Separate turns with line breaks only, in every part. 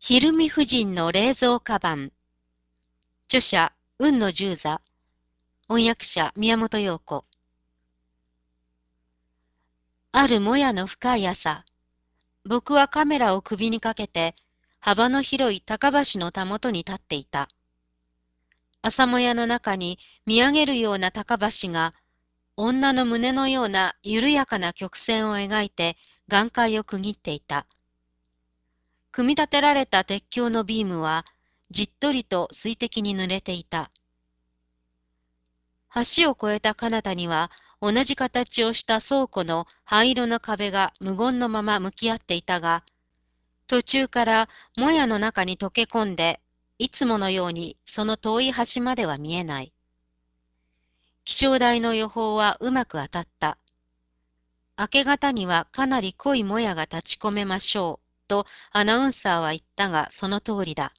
ひるみ夫人の冷蔵カバン。著者、雲野十座。翻訳者、宮本陽子。あるもやの深い朝、僕はカメラを首にかけて、幅の広い高橋のたもとに立っていた。朝もやの中に見上げるような高橋が、女の胸のような緩やかな曲線を描いて眼界を区切っていた。組み立てられた鉄橋のビームは、じっとりと水滴に濡れていた。橋を越えた彼方には、同じ形をした倉庫の灰色の壁が無言のまま向き合っていたが、途中からもやの中に溶け込んで、いつものようにその遠い端までは見えない。気象台の予報はうまく当たった。明け方にはかなり濃いもやが立ち込めましょう、とアナウンサーは言ったが、その通りだ。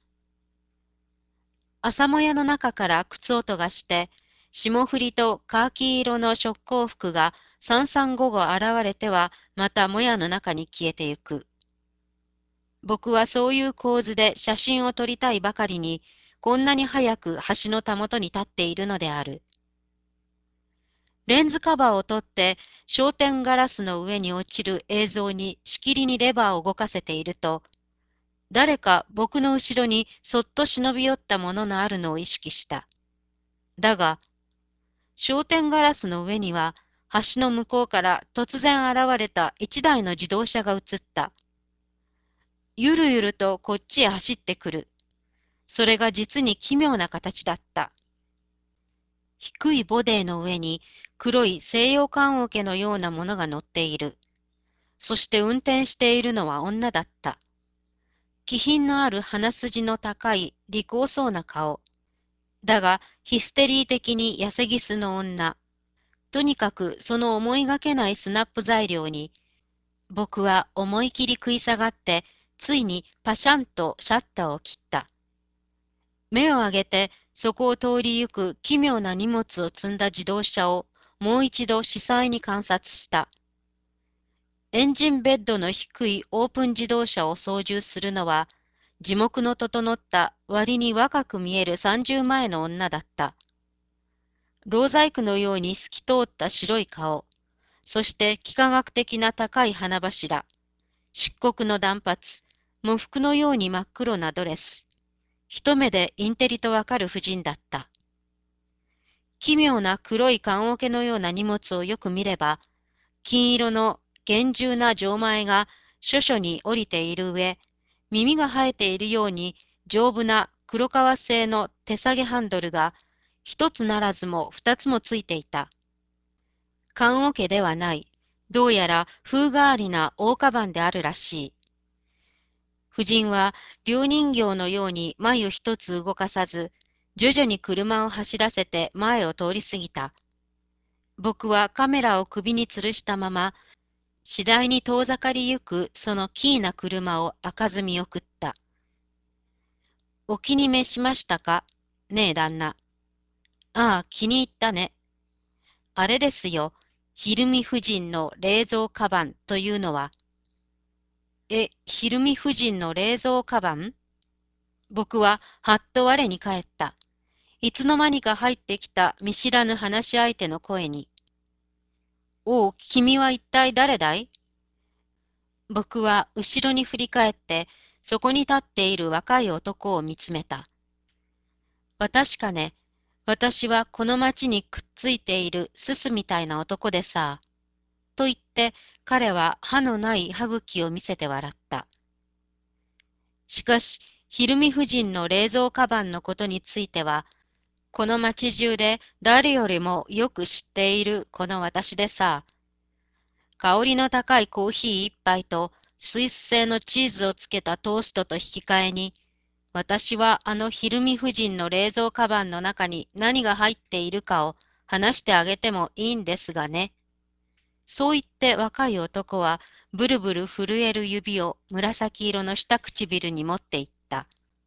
朝もやの中から靴音がして、霜降りとカーキ色の食工服が三々午後現れては、またもやの中に消えてゆく。僕はそういう構図で写真を撮りたいばかりに、こんなに早く橋のたもとに立っているのである。レンズカバーを取って、焦点ガラスの上に落ちる映像にしきりにレバーを動かせていると、誰か僕の後ろにそっと忍び寄ったもののあるのを意識した。だが、焦点ガラスの上には、橋の向こうから突然現れた一台の自動車が映った。ゆるゆるとこっちへ走ってくる。それが実に奇妙な形だった。低いボディの上に黒い西洋棺桶のようなものが乗っている。そして運転しているのは女だった。気品のある鼻筋の高い利口そうな顔。だがヒステリー的に痩せぎすの女。とにかくその思いがけないスナップ材料に、僕は思い切り食い下がって、ついにパシャンとシャッターを切った。目を上げてそこを通りゆく奇妙な荷物を積んだ自動車をもう一度視細に観察した。エンジンベッドの低いオープン自動車を操縦するのは、耳目の整った割に若く見える30前の女だった。老細工のように透き通った白い顔、そして幾何学的な高い花柱、漆黒の断髪、喪服のように真っ黒なドレス。一目でインテリとわかる婦人だった。奇妙な黒い棺桶のような荷物をよく見れば、金色の厳重な錠前が諸々に降りている上、耳が生えているように丈夫な黒革製の手提げハンドルが一つならずも二つもついていた。棺桶ではない。どうやら風変わりな大カバンであるらしい。夫人は両人形のように眉一つ動かさず、徐々に車を走らせて前を通り過ぎた。僕はカメラを首に吊るしたまま、次第に遠ざかりゆくそのキーな車を開かず見送った。お気に召しましたか？ねえ旦那。ああ、気に入ったね。あれですよ。ひるみ夫人の冷蔵カバンというのは。ひるみ夫人の冷蔵カバン？僕ははっと我に返った。いつの間にか入ってきた見知らぬ話し相手の声に。おう、君は一体誰だい？僕は後ろに振り返って、そこに立っている若い男を見つめた。確かね、私はこの町にくっついているすすみたいな男でさ。と言って、彼は歯のない歯茎を見せて笑った。しかし、ひるみ夫人の冷蔵カバンのことについては、この町中で誰よりもよく知っているこの私でさ。香りの高いコーヒー一杯とスイス製のチーズをつけたトーストと引き換えに、私はあのひるみ夫人の冷蔵カバンの中に何が入っているかを話してあげてもいいんですがね。そう言って若い男はブルブル震える指を紫色の下唇に持っていった。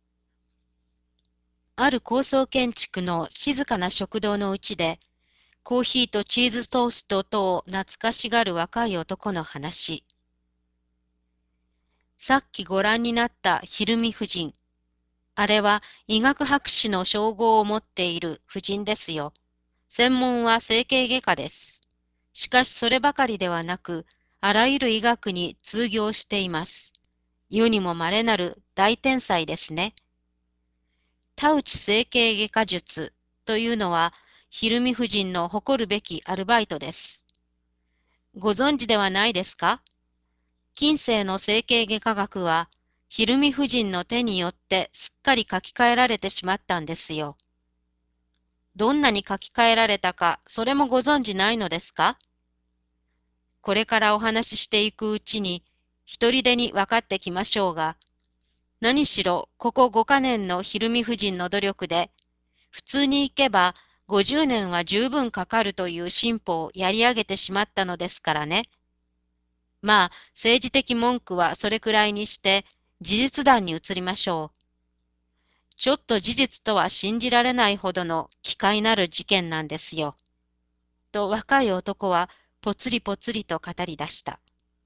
ある高層建築の静かな食堂のうちで、コーヒーとチーズトーストとを懐かしがる若い男の話。 さっきご覧になったひるみ夫人。あれは医学博士の称号を持っている夫人ですよ。専門は整形外科です。しかしそればかりではなく、あらゆる医学に通行しています。世にも稀なる大天才ですね。田内整形外科術というのは、ひるみ夫人の誇るべきアルバイトです。ご存知ではないですか？近世の整形外科学は、ひるみ夫人の手によってすっかり書き換えられてしまったんですよ。どんなに書き換えられたか、それもご存知ないのですか？これからお話ししていくうちに、一人でに分かってきましょうが、何しろここ5か年のひるみ夫人の努力で、普通に行けば50年は十分かかるという進歩をやり上げてしまったのですからね。まあ、政治的文句はそれくらいにして、事実談に移りましょう。ちょっと事実とは信じられないほどの奇怪なる事件なんですよ。と若い男はぽつりぽつりと語り出した。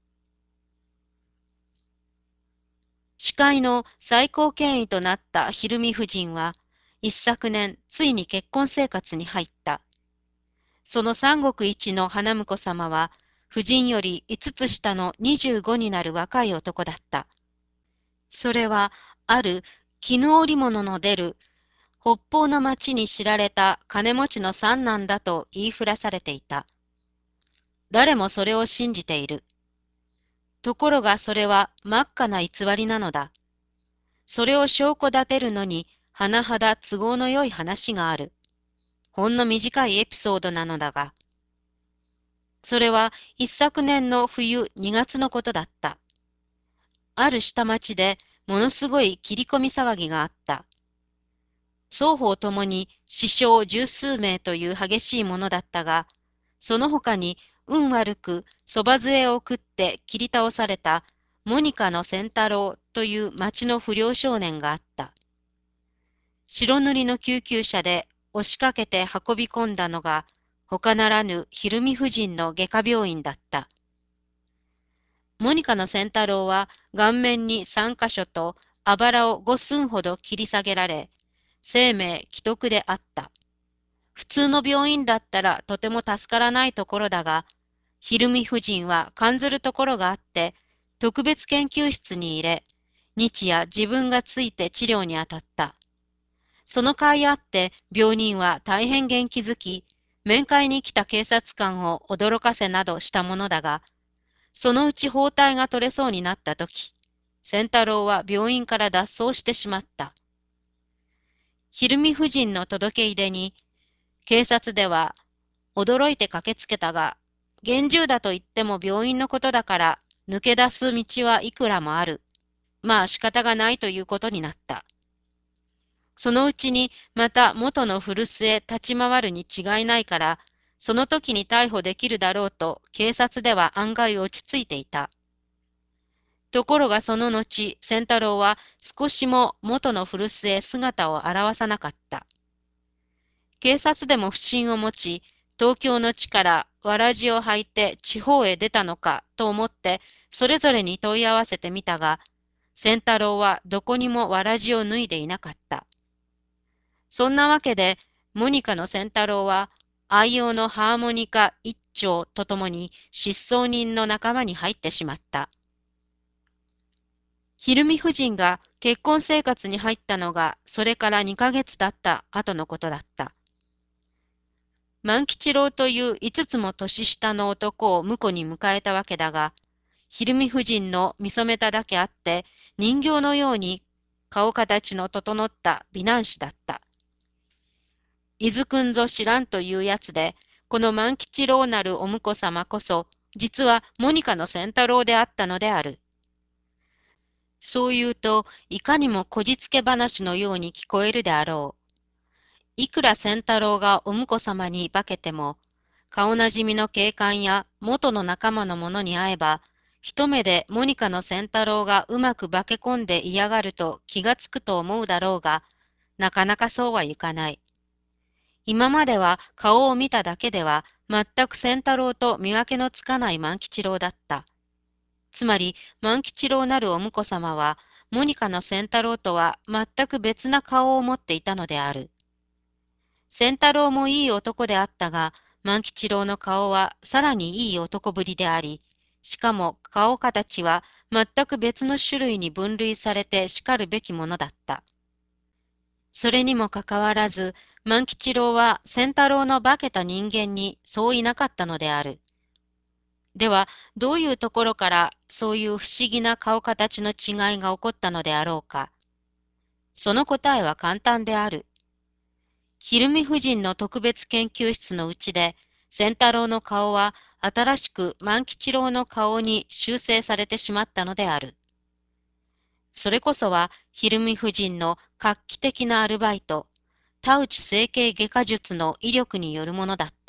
司会の最高権威となったひるみ夫人は、一昨年ついに結婚生活に入った。その三国一の花婿様は、夫人より5つ下の25になる若い男だった。それは、ある絹織物の出る北方の町に知られた金持ちの三男だと言いふらされていた。誰もそれを信じている。ところがそれは真っ赤な偽りなのだ。それを証拠立てるのに、甚だ都合のよい話がある。ほんの短いエピソードなのだが、それは一昨年の冬2月のことだった。ある下町でものすごい切り込み騒ぎがあった。双方ともに死傷十数名という激しいものだったが、その他に運悪くそば杖を食って切り倒されたモニカの仙太郎という町の不良少年があった。白塗りの救急車で押しかけて運び込んだのが、他ならぬひるみ夫人の外科病院だった。モニカの仙太郎は顔面に3か所とあばらを5寸ほど切り下げられ、生命危篤であった。普通の病院だったらとても助からないところだが、ひるみ夫人は感ずるところがあって、特別研究室に入れ、日夜自分がついて治療に当たった。その甲斐あって病人は大変元気づき、面会に来た警察官を驚かせなどしたものだが、そのうち包帯が取れそうになったとき、仙太郎は病院から脱走してしまった。ひるみ夫人の届け出でに、警察では驚いて駆けつけたが、厳重だと言っても病院のことだから、抜け出す道はいくらもある。まあ仕方がないということになった。そのうちにまた元の古巣へ立ち回るに違いないから、その時に逮捕できるだろうと警察では案外落ち着いていた。ところがその後、仙太郎は少しも元の古巣へ姿を現さなかった。警察でも不審を持ち、東京の地からわらじを履いて地方へ出たのかと思って、それぞれに問い合わせてみたが、仙太郎はどこにもわらじを脱いでいなかった。そんなわけで、モニカの仙太郎は、愛用のハーモニカ一丁とともに失踪人の仲間に入ってしまった。ひるみ夫人が結婚生活に入ったのが、それから2ヶ月経った後のことだった。万吉郎という5つも年下の男を婿に迎えたわけだが、ひるみ夫人の見初めただけあって、人形のように顔形の整った美男子だった。いずくんぞ知らんというやつで、この万吉郎なるお婿様こそ、実はモニカの仙太郎であったのである。そう言うと、いかにもこじつけ話のように聞こえるであろう。いくら仙太郎がお婿様に化けても、顔なじみの警官や元の仲間の者に会えば、一目でモニカの仙太郎がうまく化け込んで嫌がると気がつくと思うだろうが、なかなかそうはいかない。今までは顔を見ただけでは全く仙太郎と見分けのつかない万吉郎だった。 つまり万吉郎なるお婿様は、モニカの仙太郎とは全く別な顔を持っていたのである。仙太郎もいい男であったが、万吉郎の顔はさらにいい男ぶりであり、しかも顔形は全く別の種類に分類されてしかるべきものだった。それにもかかわらず、万吉郎は仙太郎の化けた人間にそういなかったのである。では、どういうところからそういう不思議な顔形の違いが起こったのであろうか。その答えは簡単である。昼見夫人の特別研究室のうちで、仙太郎の顔は新しく万吉郎の顔に修正されてしまったのである。それこそは昼見夫人の画期的なアルバイト、田内整形外科術の威力によるものだった。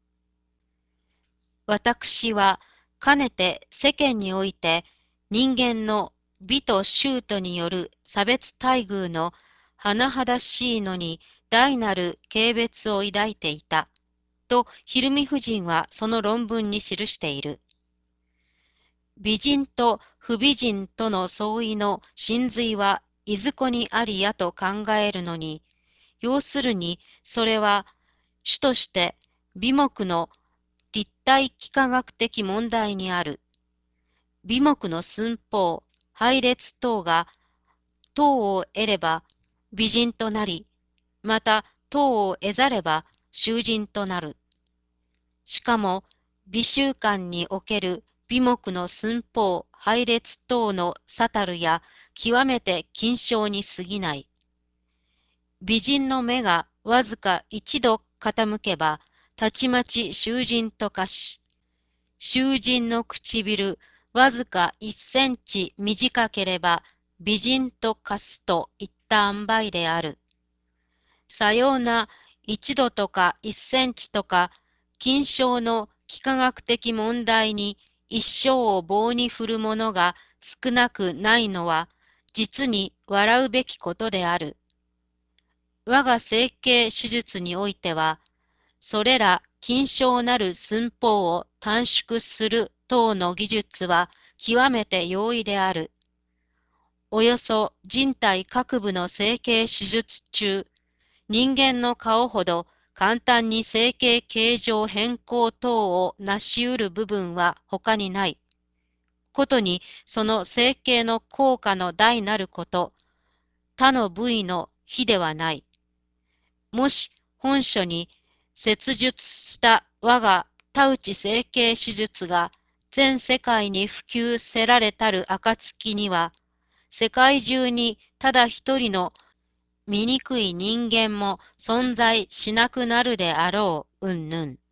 私はかねて世間において人間の美と醜とによる差別待遇の甚だしいのに大なる軽蔑を抱いていたと昼見夫人はその論文に記している。美人と不美人との相違の真髄はいずこにありやと考えるのに、要するにそれは主として美目の立体幾何学的問題にある。美目の寸法、配列等が等を得れば美人となり、また等を得ざれば囚人となる。しかも美習慣における美目の寸法、配列等の差たるや極めて近小に過ぎない。美人の目がわずか一度傾けば、たちまち囚人と化し、囚人の唇わずか1センチ短ければ美人と化すといった塩梅である。さような一度とか1センチとか近小の幾何学的問題に一生を棒に振る者が少なくないのは実に笑うべきことである。我が整形手術においては、それら近小なる寸法を短縮する等の技術は極めて容易である。およそ人体各部の整形手術中、人間の顔ほど簡単に整形形状変更等を成し得る部分は他にない。ことにその整形の効果の大なること、他の部位の比ではない。もし本書に切術した我が田内整形手術が全世界に普及せられたる暁には、世界中にただ一人の醜い人間も存在しなくなるであろう、うんぬん。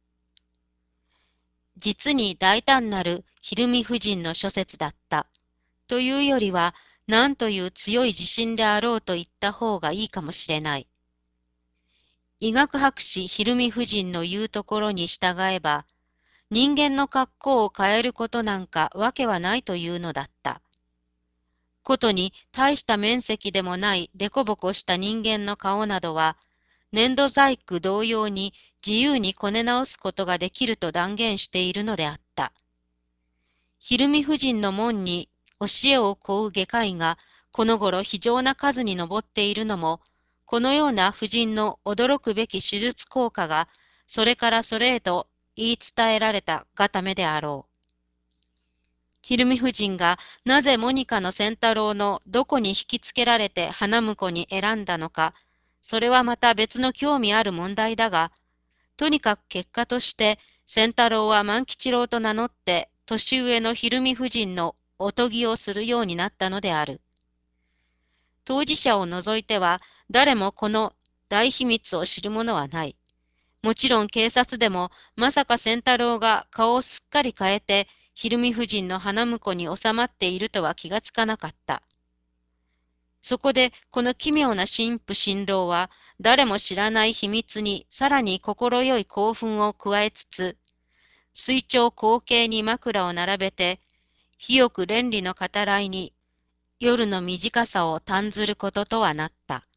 実に大胆なる昼見夫人の諸説だった。というよりは、何という強い自信であろうと言った方がいいかもしれない。医学博士昼見夫人の言うところに従えば、人間の格好を変えることなんかわけはないというのだった。ことに大した面積でもない凸凹した人間の顔などは、粘土細工同様に自由にこね直すことができると断言しているのであった。昼見夫人の門に教えを請う外科医がこの頃非常な数に上っているのも、このような婦人の驚くべき手術効果がそれからそれへと言い伝えられたがためであろう。昼見夫人がなぜモニカの仙太郎のどこに引きつけられて花婿に選んだのか、それはまた別の興味ある問題だが、とにかく結果として仙太郎は万吉郎と名乗って年上の昼見夫人のおとぎをするようになったのである。当事者を除いては誰もこの大秘密を知る者はない。もちろん警察でもまさか仙太郎が顔をすっかり変えて昼見夫人の花婿に収まっているとは気がつかなかった。そこでこの奇妙な神父新郎は誰も知らない秘密にさらに快い興奮を加えつつ、水晶後傾に枕を並べて、清く連理の語らいに夜の短さを短ずることとはなった。